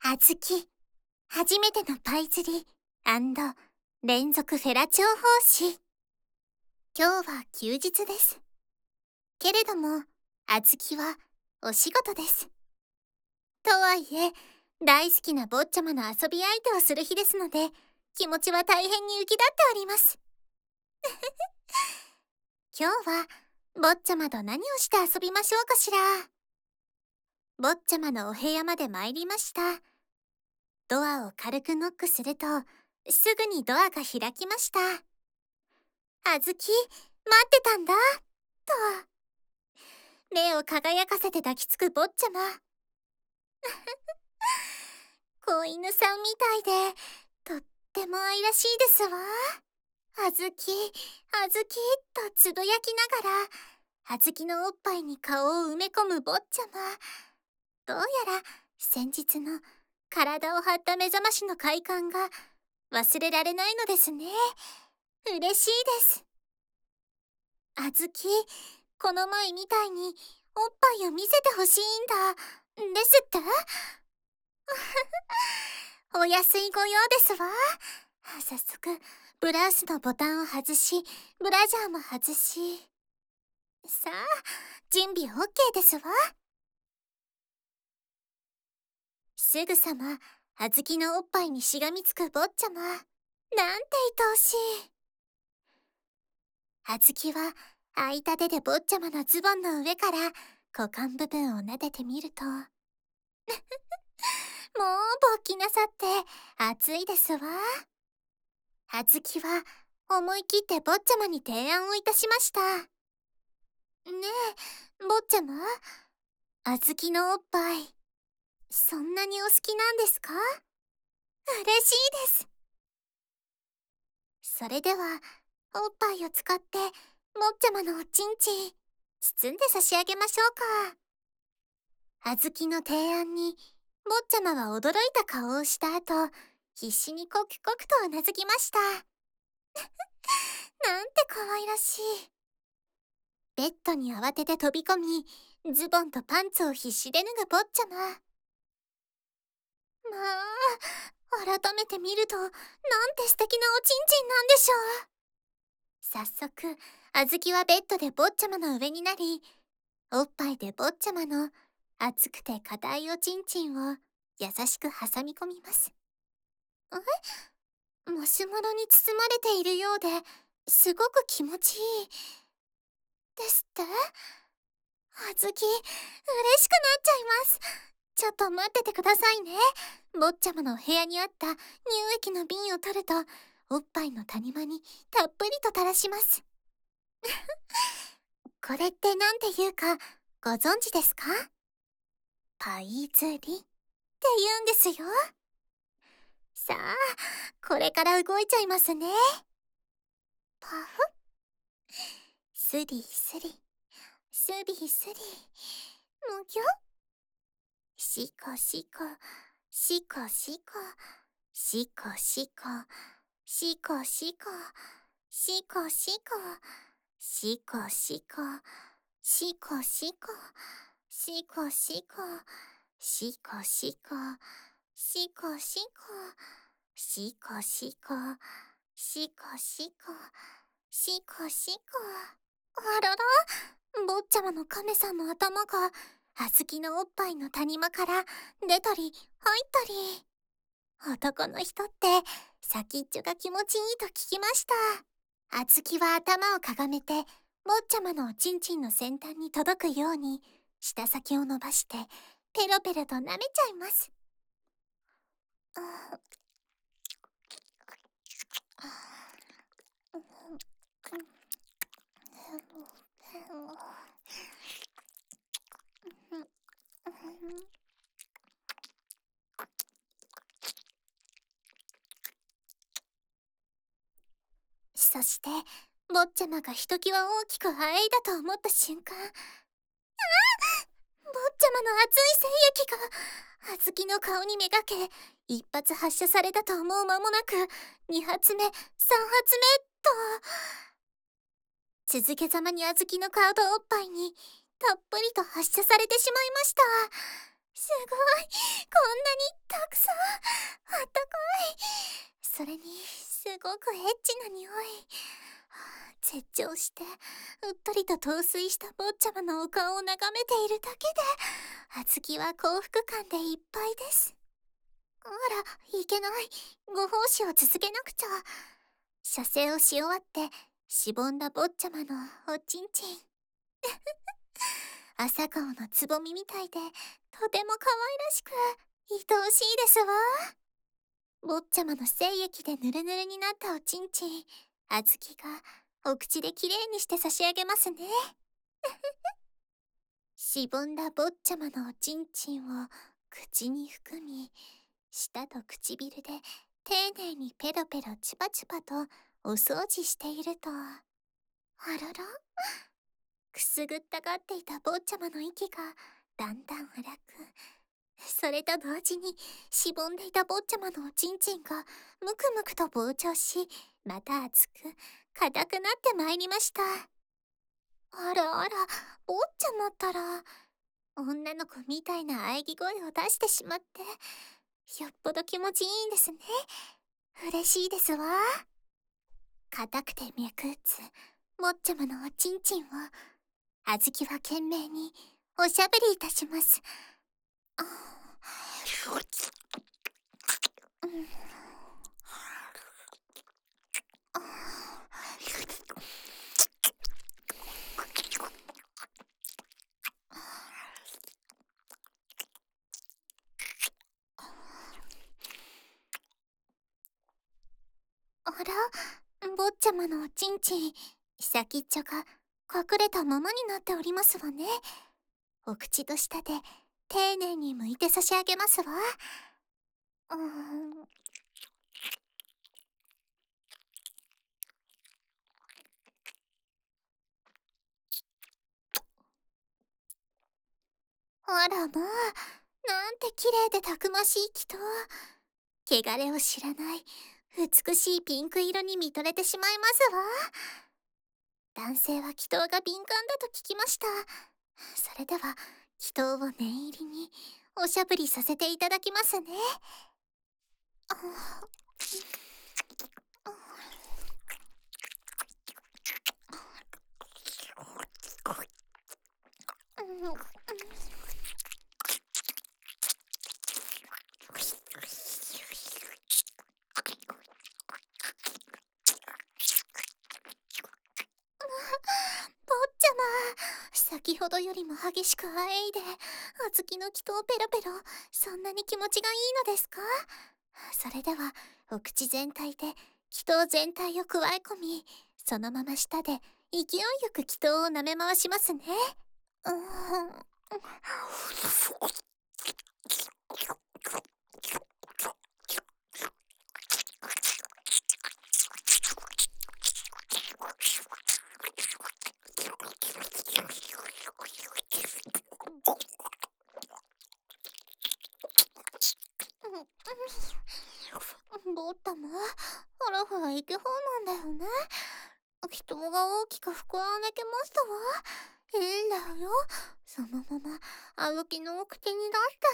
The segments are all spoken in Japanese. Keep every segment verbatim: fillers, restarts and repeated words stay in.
あずき、初めてのパイ釣り連続フェラチオ奉仕。今日は休日です。けれども、あずきはお仕事です。とはいえ、大好きな坊ちゃまの遊び相手をする日ですので、気持ちは大変に浮き立っております。今日は、坊ちゃまと何をして遊びましょうかしら。坊ちゃまのお部屋まで参りました。ドアを軽くノックすると、すぐにドアが開きました。あずき、待ってたんだ、と。目を輝かせて抱きつく坊ちゃま。子犬さんみたいで、とっても愛らしいですわ。あずき、あずき、とつぶやきながら、あずきのおっぱいに顔を埋め込む坊ちゃま。どうやら、先日の体を張った目覚ましの快感が忘れられないのですね。嬉しいです。あずき、この前みたいにおっぱいを見せてほしいんだ。ですって？お安いご用ですわ。早速、ブラウスのボタンを外し、ブラジャーも外し。さあ、準備 オーケー ですわ。すぐさま、あずきのおっぱいにしがみつく坊ちゃま。なんて愛おしい。あずきは、空いた手で坊ちゃまのズボンの上から股間部分を撫でてみるともう勃起なさって暑いですわ。あずきは思い切って坊ちゃまに提案をいたしました。ねえ、坊ちゃま、あずきのおっぱいそんなにお好きなんですか？嬉しいです。それではおっぱいを使って坊ちゃまのおちんちん包んで差し上げましょうか。あずきの提案に坊ちゃまは驚いた顔をした後、必死にコクコクとうなずきました。なんて可愛らしい。ベッドに慌てて飛び込み、ズボンとパンツを必死で脱ぐ坊ちゃま。まあ、改めて見ると、なんて素敵なおちんちんなんでしょう。早速、あずきはベッドで坊ちゃまの上になり、おっぱいで坊ちゃまの熱くて硬いおちんちんを優しく挟み込みます。え？マシュマロに包まれているようで、すごく気持ちいい。ですって？あずき、嬉しくなっちゃいます。ちょっと待っててくださいね。坊ちゃまの部屋にあった乳液の瓶を取ると、おっぱいの谷間にたっぷりと垂らします。これってなんていうか、ご存知ですか？パイ釣りって言うんですよ。さあ、これから動いちゃいますね。パフスリスリ、スリスリ、むぎゅシコシコ、シコシコ、シコシコ、シコシコ、シコシコ、シコシコ、シコシコ、シコシコ、シコシコ、シコシコ、シコシコ、シコシコ、シコシコ。あらら、坊ちゃまの亀さんの頭があずきのおっぱいの谷間から出たり入ったり。男の人って先っちょが気持ちいいと聞きました。あずきは頭をかがめて坊ちゃまのおちんちんの先端に届くように舌先を伸ばしてペロペロと舐めちゃいます。そして坊ちゃまがひときわ大きくあえいだと思った瞬間、ああ、坊ちゃまの熱い精液があずきの顔にめがけ一発発射されたと思う間もなく二発目、三発目と続けざまにあずきの顔とおっぱいにたっぷりと発射されてしまいました。すごい、こんなにたくさそれにすごくエッチな匂い。絶頂してうっとりと陶酔した坊ちゃまのお顔を眺めているだけで、あずきは幸福感でいっぱいです。あら、いけない。ご奉仕を続けなくちゃ。射精をし終わってしぼんだ坊ちゃまのおちんちん。朝顔のつぼみみたいでとても可愛らしく愛おしいですわ。坊ちゃまの精液でぬるぬるになったおちんちん、あずきがお口できれいにして差し上げますね。しぼんだ坊ちゃまのおちんちんを口に含み、舌と唇で丁寧にペロペロチュパチュパとお掃除していると、あらら、くすぐったがっていた坊ちゃまの息がだんだん荒く、それと同時にしぼんでいた坊ちゃまのおちんちんがむくむくと膨張し、また熱く硬くなってまいりました。あらあら、坊ちゃまったら女の子みたいな喘ぎ声を出してしまって、よっぽど気持ちいいんですね。嬉しいですわ。硬くて脈打つ坊ちゃまのおちんちんをあずきは懸命におしゃべりいたします。あうん、ああら、坊ちゃまのおちんちん、先っちょが隠れたままになっておりますわね。お口と舌で丁寧に剥いて差し上げますわ。うーん。あらまあ、なんて綺麗でたくましい祈祷。汚れを知らない美しいピンク色に見とれてしまいますわ。男性は祈祷が敏感だと聞きました。それでは祈祷を念入りにおしゃぶりさせていただきますね。あうん、坊ちゃま、先ほどよりも激しくあえいで、あずきの祈祷ペロペロ、そんなに気持ちがいいのですか？それでは、お口全体で祈祷全体を加え込み、そのまま舌で勢いよく祈祷を舐め回しますね。うーん。坊ちゃま、ほらほらイケホーなんだよね。祈祷が大きく膨らんできましたわ。いいんだよ。そのままあずきのお口に出して。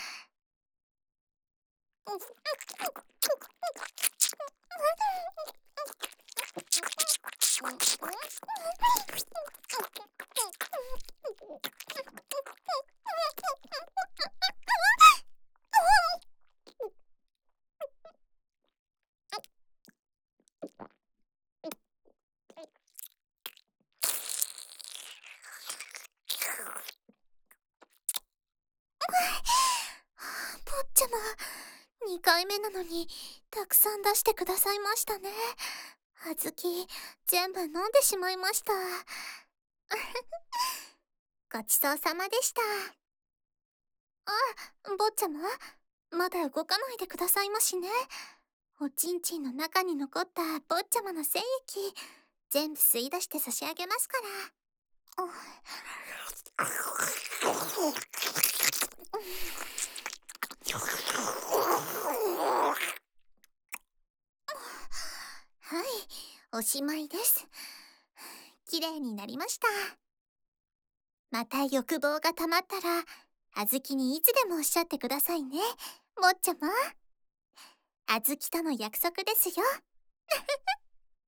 坊ちゃま、にかいめなのにたくさん出してくださいましたね。あずき全部飲んでしまいました。ごちそうさまでした。あ、坊ちゃま、まだ動かないでくださいましね。おちんちんの中に残った坊ちゃまの精液全部吸い出して差し上げますから。はい、おしまいです。きれいになりました。また欲望がたまったら、あずきにいつでもおっしゃってくださいね、坊ちゃま。 あずきとの約束ですよ。